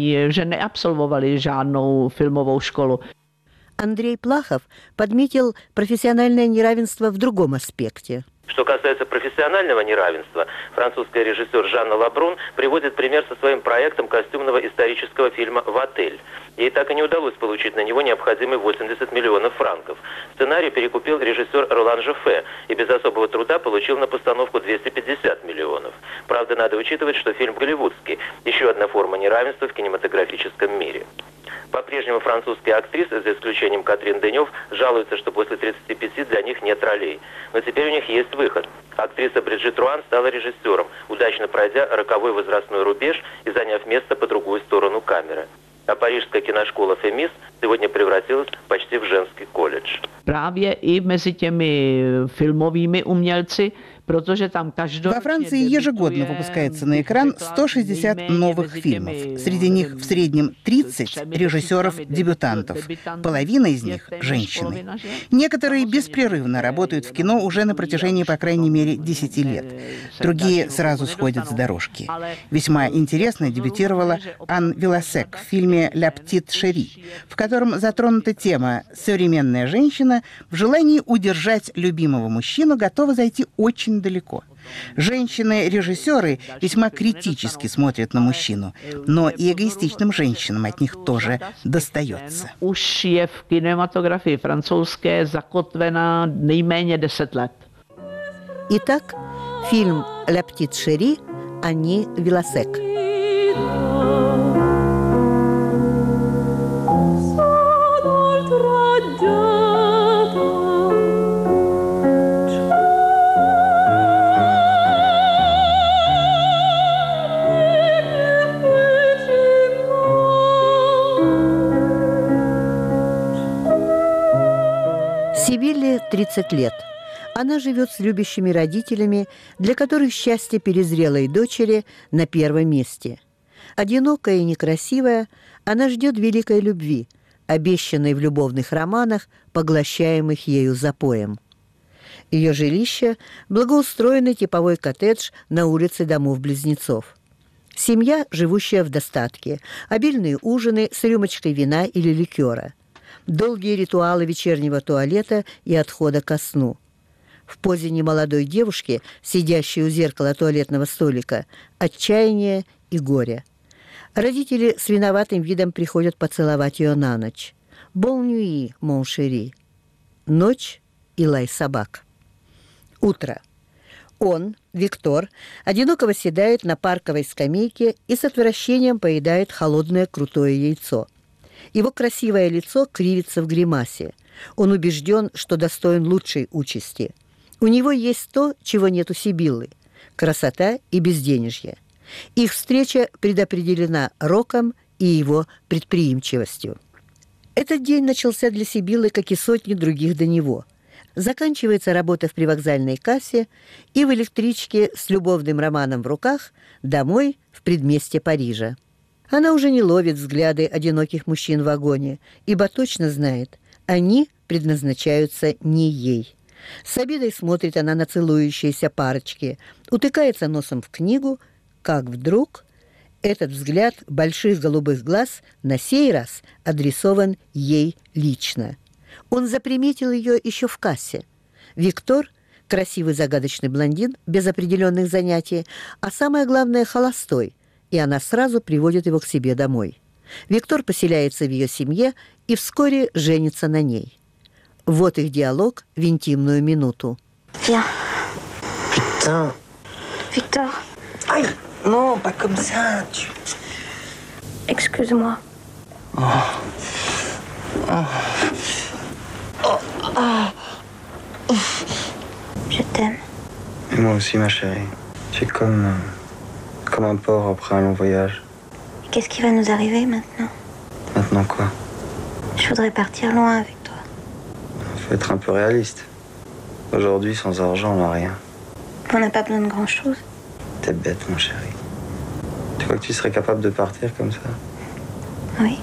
[SPEAKER 20] Андрей Плахов подметил профессиональное неравенство в другом аспекте.
[SPEAKER 21] Что касается профессионального неравенства, французская режиссер Жанна Лабрун приводит пример со своим проектом костюмного исторического фильма «В отель». Ей так и не удалось получить на него необходимые 80 миллионов франков. Сценарий перекупил режиссер Ролан Жофе и без особого труда получил на постановку 250 миллионов. Правда, надо учитывать, что фильм голливудский. Еще одна форма неравенства в кинематографическом мире. По-прежнему французские актрисы, за исключением Катрин Денев, жалуются, что после 35 для них нет ролей. Но теперь у них есть выход. Актриса Бриджит Руан стала режиссером, удачно пройдя роковой возрастной рубеж и заняв место по другую сторону камеры. А парижская киношкола «Фемис» сегодня превратилась почти в женский колледж.
[SPEAKER 4] Právě i mezi těmi filmovými umělci, protože tam
[SPEAKER 22] Во Франции ежегодно выпускается на экран 160 новых фильмов. Среди них в среднем 30 режиссеров-дебютантов. Половина из них – женщины. Некоторые беспрерывно работают в кино уже на протяжении, по крайней мере, 10 лет. Другие сразу сходят с дорожки. Весьма интересно дебютировала Ан Виласек в фильме «Ля Птит Шери», в котором затронута тема «Современная женщина в желании удержать любимого мужчину готова зайти очень далеко». Женщины-режиссеры весьма критически смотрят на мужчину, но и эгоистичным женщинам от них тоже достается.
[SPEAKER 4] Už je v kinematografii francouzské zakotvena nejméně 10 let.
[SPEAKER 20] Итак, фильм «Ля Птит Шери» Анни Виласек. Сибилле 30 лет. Она живет с любящими родителями, для которых счастье перезрелой дочери на первом месте. Одинокая и некрасивая, она ждет великой любви, обещанной в любовных романах, поглощаемых ею запоем. Ее жилище – благоустроенный типовой коттедж на улице домов-близнецов. Семья, живущая в достатке, обильные ужины с рюмочкой вина или ликера, долгие ритуалы вечернего туалета и отхода ко сну. В позе немолодой девушки, сидящей у зеркала туалетного столика, отчаяние и горе. Родители с виноватым видом приходят поцеловать ее на ночь. «Bon nuit, mon chéri». Ночь и лай собак. Утро. Он, Виктор, одиноко восседает на парковой скамейке и с отвращением поедает холодное крутое яйцо. Его красивое лицо кривится в гримасе. Он убежден, что достоин лучшей участи. У него есть то, чего нет у Сибиллы – красота и безденежье. Их встреча предопределена роком и его предприимчивостью. Этот день начался для Сибиллы, как и сотни других до него. Заканчивается работа в привокзальной кассе и в электричке с любовным романом в руках домой в предместье Парижа. Она уже не ловит взгляды одиноких мужчин в вагоне, ибо точно знает, они предназначаются не ей. С обидой смотрит она на целующиеся парочки, утыкается носом в книгу, как вдруг этот взгляд больших голубых глаз на сей раз адресован ей лично. Он заприметил ее еще в кассе. Виктор – красивый загадочный блондин, без определенных занятий, а самое главное – холостой, и она сразу приводит его к себе домой. Виктор поселяется в ее семье и вскоре женится на ней. Вот их диалог в интимную минуту.
[SPEAKER 3] Viens. Putain. Victor. Aïe, non, pas comme ça. Excuse-moi. Oh. Oh. Oh. Oh. Je t'aime.
[SPEAKER 5] Et moi aussi, ma chérie. Tu es comme un porc après un long voyage.
[SPEAKER 3] Qu'est-ce qui va nous arriver maintenant?
[SPEAKER 5] Maintenant quoi?
[SPEAKER 3] Je voudrais partir loin avec toi.
[SPEAKER 5] Faut être un peu réaliste. Aujourd'hui, sans argent, on n'a rien.
[SPEAKER 3] On n'a pas besoin de grand-chose.
[SPEAKER 5] T'es bête, mon chéri. Tu crois que tu serais capable de partir comme ça?
[SPEAKER 3] Oui.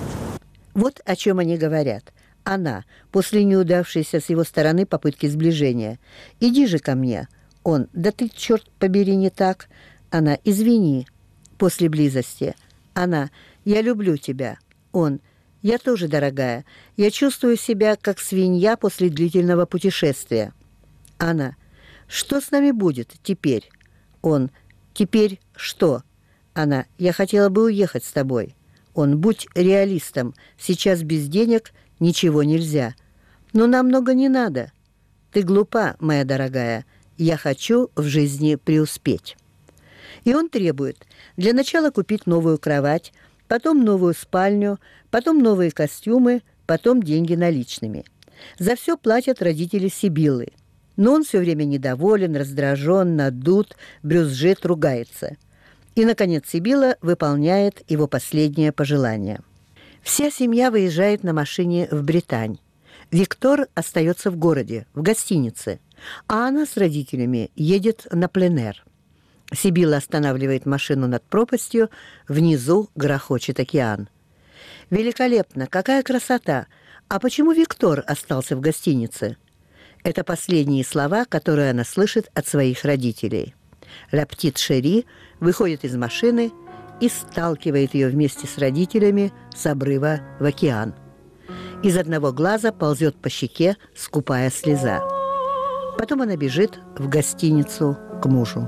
[SPEAKER 20] Вот о чем они говорят. Она, после неудавшейся с его стороны попытки сближения. «Иди же ко мне». Он: «Да ты, черт побери, не так». Она: «Извини». После близости. Она: «Я люблю тебя». Он: «Я тоже, дорогая. Я чувствую себя, как свинья после длительного путешествия». Она: «Что с нами будет теперь?» Он: «Теперь что?» Она: «Я хотела бы уехать с тобой». Он: «Будь реалистом. Сейчас без денег ничего нельзя». «Но нам много не надо». «Ты глупа, моя дорогая. Я хочу в жизни преуспеть». И он требует для начала купить новую кровать, потом новую спальню, потом новые костюмы, потом деньги наличными. За все платят родители Сибиллы. Но он все время недоволен, раздражен, надут, брюзжит, ругается. И, наконец, Сибилла выполняет его последнее пожелание. Вся семья выезжает на машине в Британь. Виктор остается в городе, в гостинице, а она с родителями едет на пленэр. Сибилла останавливает машину над пропастью, внизу грохочет океан. «Великолепно! Какая красота! А почему Виктор остался в гостинице?» Это последние слова, которые она слышит от своих родителей. Ля Птит Шери выходит из машины и сталкивает ее вместе с родителями с обрыва в океан. Из одного глаза ползет по щеке скупая слеза. Потом она бежит в гостиницу к мужу.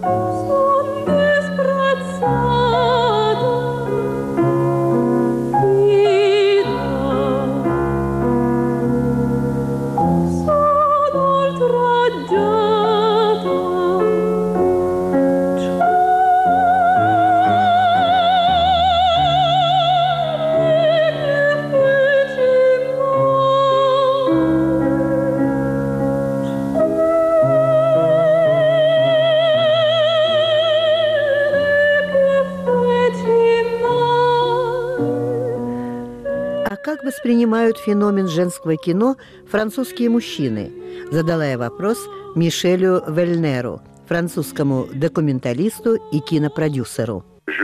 [SPEAKER 20] Как воспринимают феномен женского кино французские мужчины? Задала я вопрос Мишелю Вельнеру, французскому документалисту и кинопродюсеру.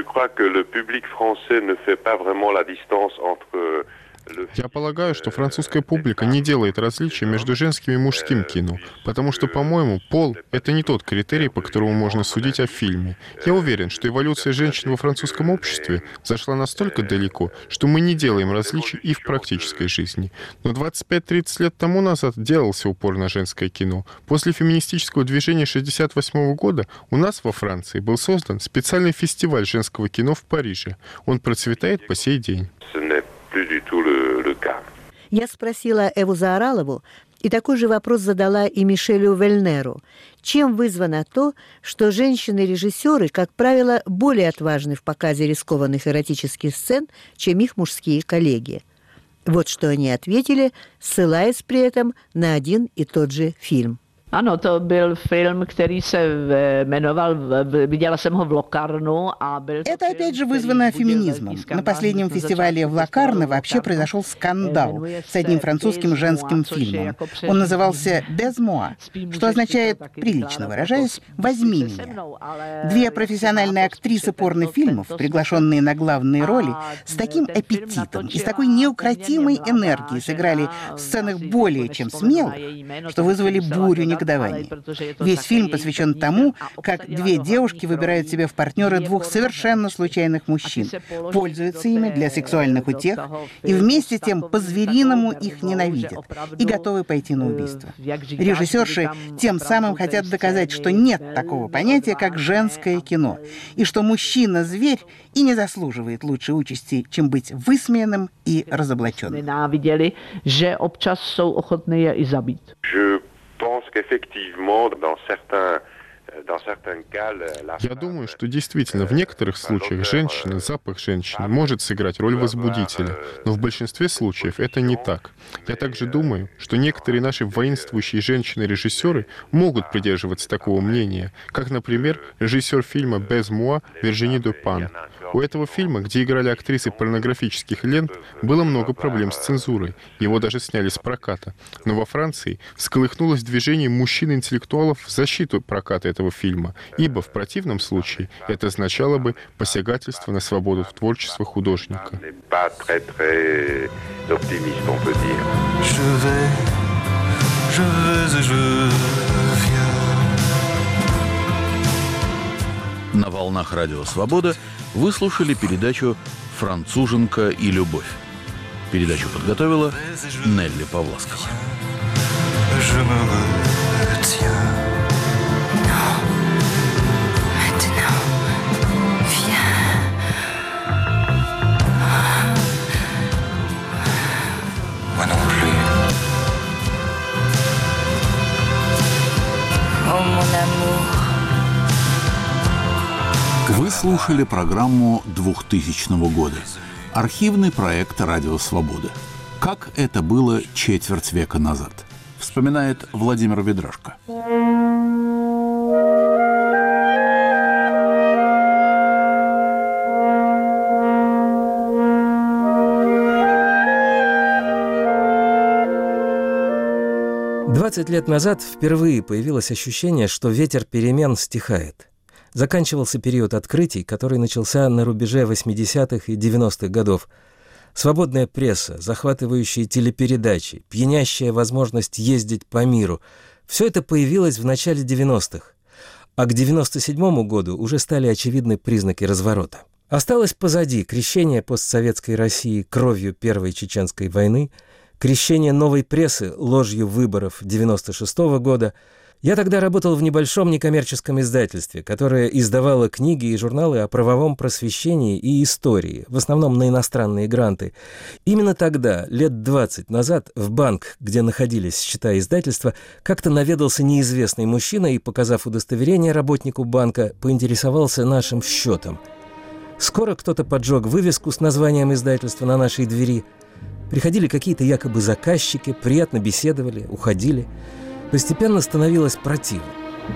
[SPEAKER 23] Я полагаю, что французская публика не делает различия между женским и мужским кино, потому что, по-моему, пол — это не тот критерий, по которому можно судить о фильме. Я уверен, что эволюция женщин во французском обществе зашла настолько далеко, что мы не делаем различий и в практической жизни. Но 25-30 лет тому назад делался упор на женское кино. После феминистического движения 1968 года у нас во Франции был создан специальный фестиваль женского кино в Париже. Он процветает по сей день.
[SPEAKER 20] Я спросила Эву Заоралову, И такой же вопрос задала и Мишелю Вельнеру. Чем вызвано то, что женщины-режиссеры, как правило, более отважны в показе рискованных эротических сцен, чем их мужские коллеги? Вот что они ответили, ссылаясь при этом на один и тот же фильм.
[SPEAKER 4] Ano, to byl film, který se jmenoval, viděla jsem ho v Locarnu a byl...
[SPEAKER 22] Это опять же вызвано феминизмом. На последнем фестивале в Локарно вообще произошел скандал с одним французским женским фильмом. Он назывался «Без moi», что означает, прилично выражаясь, «возьми меня». Две профессиональные актрисы порнофильмов, приглашенные на главные роли, с таким аппетитом и с такой неукротимой энергией сыграли в сценах более чем смелых, что вызвали бурю негодования. Весь фильм посвящен тому, как две девушки выбирают себе в партнеры двух совершенно случайных мужчин, пользуются ими для сексуальных утех и вместе с тем по-звериному их ненавидят и готовы пойти на убийство. Режиссерши тем самым хотят доказать, что нет такого понятия, как женское кино, и что мужчина-зверь и не заслуживает лучшей участи, чем быть высмеянным и разоблаченным.
[SPEAKER 23] Я думаю, что действительно в некоторых случаях женщина, запах женщины может сыграть роль возбудителя, но в большинстве случаев это не так. Я также думаю, что некоторые наши воинствующие женщины-режиссеры могут придерживаться такого мнения, как, например, режиссер фильма «Без moi» Виржини Депан. У этого фильма, где играли актрисы порнографических лент, было много проблем с цензурой. Его даже сняли с проката. Но во Франции всколыхнулось движение мужчин-интеллектуалов в защиту проката этого фильма, ибо в противном случае это означало бы посягательство на свободу творчества художника.
[SPEAKER 1] На волнах Радио Свобода вы слушали передачу «Француженка и любовь». Передачу подготовила Нелли Павласкова. Вы слушали программу 2000 года. Архивный проект «Радио Свобода». Как это было четверть века назад, вспоминает Владимир Ведрашко.
[SPEAKER 2] «20 лет назад впервые появилось ощущение, что ветер перемен стихает. Заканчивался период открытий, который начался на рубеже 80-х и 90-х годов. Свободная пресса, захватывающие телепередачи, пьянящая возможность ездить по миру – все это появилось в начале 90-х. А к 97-му году уже стали очевидны признаки разворота. Осталось позади крещение постсоветской России кровью Первой Чеченской войны, крещение новой прессы ложью выборов 96-го года. Я тогда работал в небольшом некоммерческом издательстве, которое издавало книги и журналы о правовом просвещении и истории, в основном на иностранные гранты. Именно тогда, лет 20 назад, в банк, где находились счета издательства, как-то наведался неизвестный мужчина и, показав удостоверение работнику банка, поинтересовался нашим счетом. Скоро кто-то поджег вывеску с названием издательства на нашей двери. Приходили какие-то якобы заказчики, приятно беседовали, уходили. Постепенно становилось противно.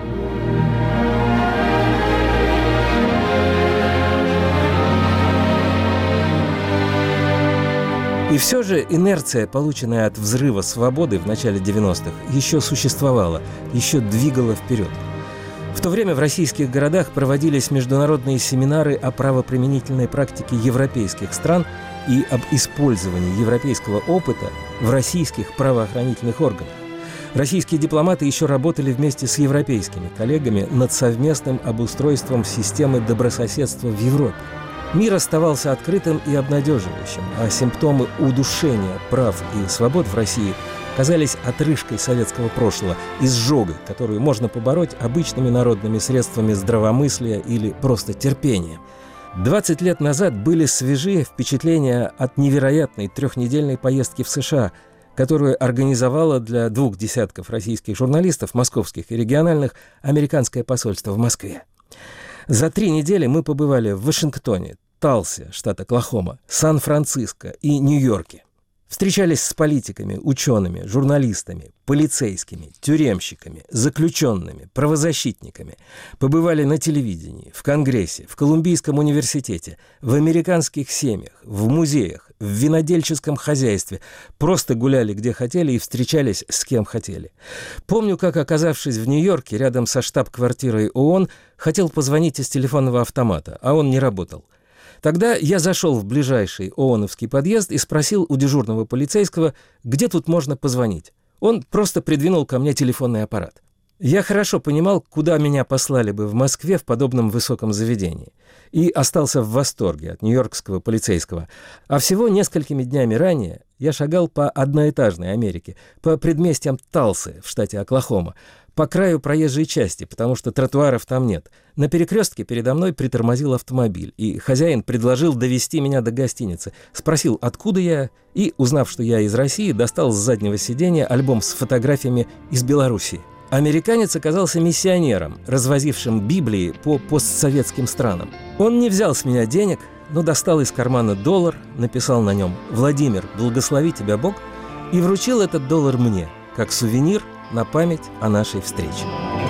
[SPEAKER 2] И все же инерция, полученная от взрыва свободы в начале 90-х, еще существовала, еще двигала вперед. В то время в российских городах проводились международные семинары о правоприменительной практике европейских стран и об использовании европейского опыта в российских правоохранительных органах. Российские дипломаты еще работали вместе с европейскими коллегами над совместным обустройством системы добрососедства в Европе. Мир оставался открытым и обнадеживающим, а симптомы удушения прав и свобод в России казались отрыжкой советского прошлого, изжогой, которую можно побороть обычными народными средствами здравомыслия или просто терпения. 20 лет назад были свежие впечатления от невероятной трехнедельной поездки в США, которую организовало для 2 десятков российских журналистов, московских и региональных, американское посольство в Москве. За 3 недели мы побывали в Вашингтоне, Талсе, штат Оклахома, Сан-Франциско и Нью-Йорке. Встречались с политиками, учеными, журналистами, полицейскими, тюремщиками, заключенными, правозащитниками. Побывали на телевидении, в Конгрессе, в Колумбийском университете, в американских семьях, в музеях, в винодельческом хозяйстве. Просто гуляли где хотели и встречались с кем хотели. Помню, как, оказавшись в Нью-Йорке, рядом со штаб-квартирой ООН, хотел позвонить из телефонного автомата, а он не работал. Тогда я зашел в ближайший ООНовский подъезд и спросил у дежурного полицейского, где тут можно позвонить. Он просто придвинул ко мне телефонный аппарат. Я хорошо понимал, куда меня послали бы в Москве в подобном высоком заведении. И остался в восторге от нью-йоркского полицейского. А всего несколькими днями ранее я шагал по одноэтажной Америке, по предместьям Талсы в штате Оклахома, по краю проезжей части, потому что тротуаров там нет. На перекрестке передо мной притормозил автомобиль, и хозяин предложил довести меня до гостиницы. Спросил, откуда я, и, узнав, что я из России, достал с заднего сиденья альбом с фотографиями из Белоруссии. Американец оказался миссионером, развозившим Библии по постсоветским странам. Он не взял с меня денег, но достал из кармана $, написал на нем «Владимир, благослови тебя Бог», и вручил этот $1 мне, как сувенир на память о нашей встрече.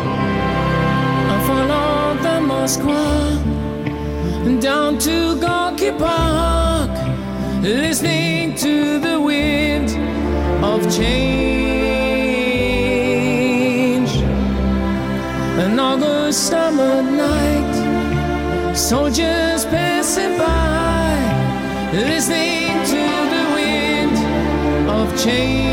[SPEAKER 7] Down to Gorky Park, listening to the wind of change. An August summer night, soldiers passing by, listening to the wind of change.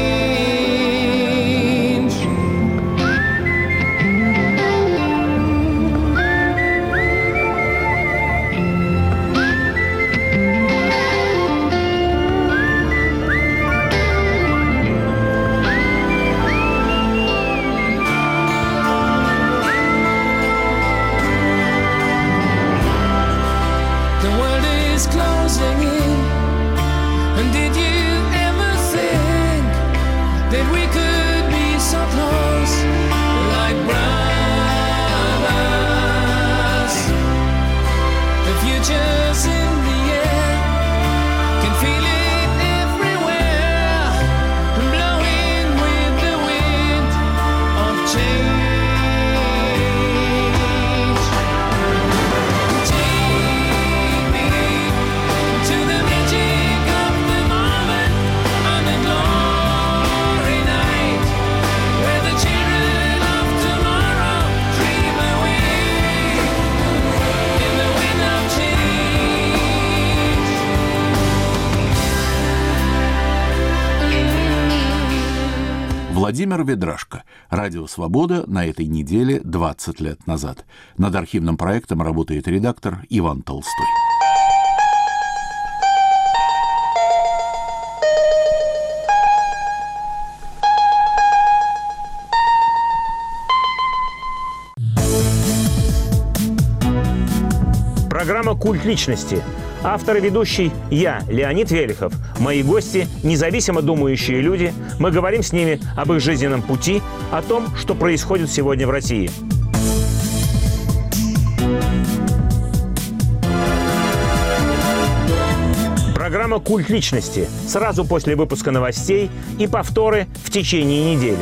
[SPEAKER 1] Владимир Ведрашко. Радио «Свобода» на этой неделе 20 лет назад. Над архивным проектом работает редактор Иван Толстой.
[SPEAKER 8] Программа «Культ личности». Автор и ведущий я, Леонид Велихов. Мои гости – независимо думающие люди. Мы говорим с ними об их жизненном пути, о том, что происходит сегодня в России. Программа «Культ личности» сразу после выпуска новостей и повторы в течение недели.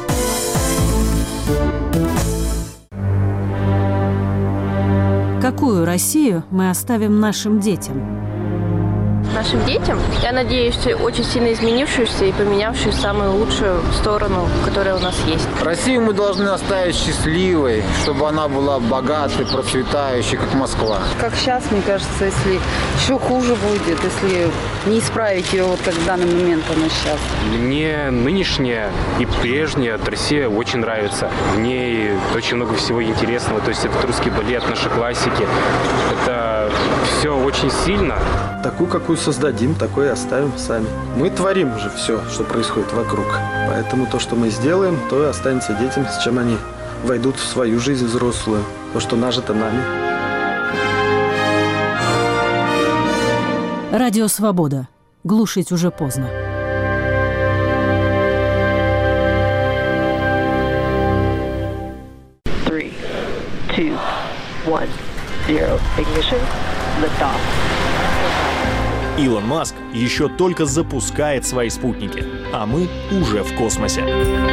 [SPEAKER 6] Какую Россию мы оставим нашим детям?
[SPEAKER 9] Нашим детям, я надеюсь, очень сильно изменившуюся и поменявшую в самую лучшую сторону, которая у нас есть.
[SPEAKER 24] Россию мы должны оставить счастливой, чтобы она была богатой, процветающей, как Москва.
[SPEAKER 25] Как сейчас, мне кажется, если еще хуже будет, если не исправить ее, вот как в данный момент она сейчас.
[SPEAKER 26] Мне нынешняя и прежняя Россия очень нравится. В ней очень много всего интересного. То есть это русский балет, наши классики. Это все очень сильно.
[SPEAKER 27] Такую, какую создадим, такой и оставим сами. Мы творим уже все, что происходит вокруг. Поэтому то, что мы сделаем, то и останется детям, с чем они войдут в свою жизнь взрослую. То, что нажито нами.
[SPEAKER 6] Радио «Свобода». Глушить уже поздно.
[SPEAKER 10] 3, 2, 1, 0. Ignition. Liftoff.
[SPEAKER 11] Илон Маск еще только запускает свои спутники, а мы уже в космосе.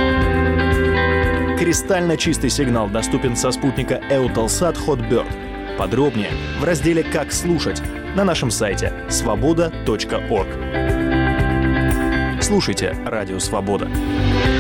[SPEAKER 11] Кристально чистый сигнал доступен со спутника Eutelsat Hotbird. Подробнее в разделе «Как слушать» на нашем сайте svoboda.org. Слушайте «Радио Свобода».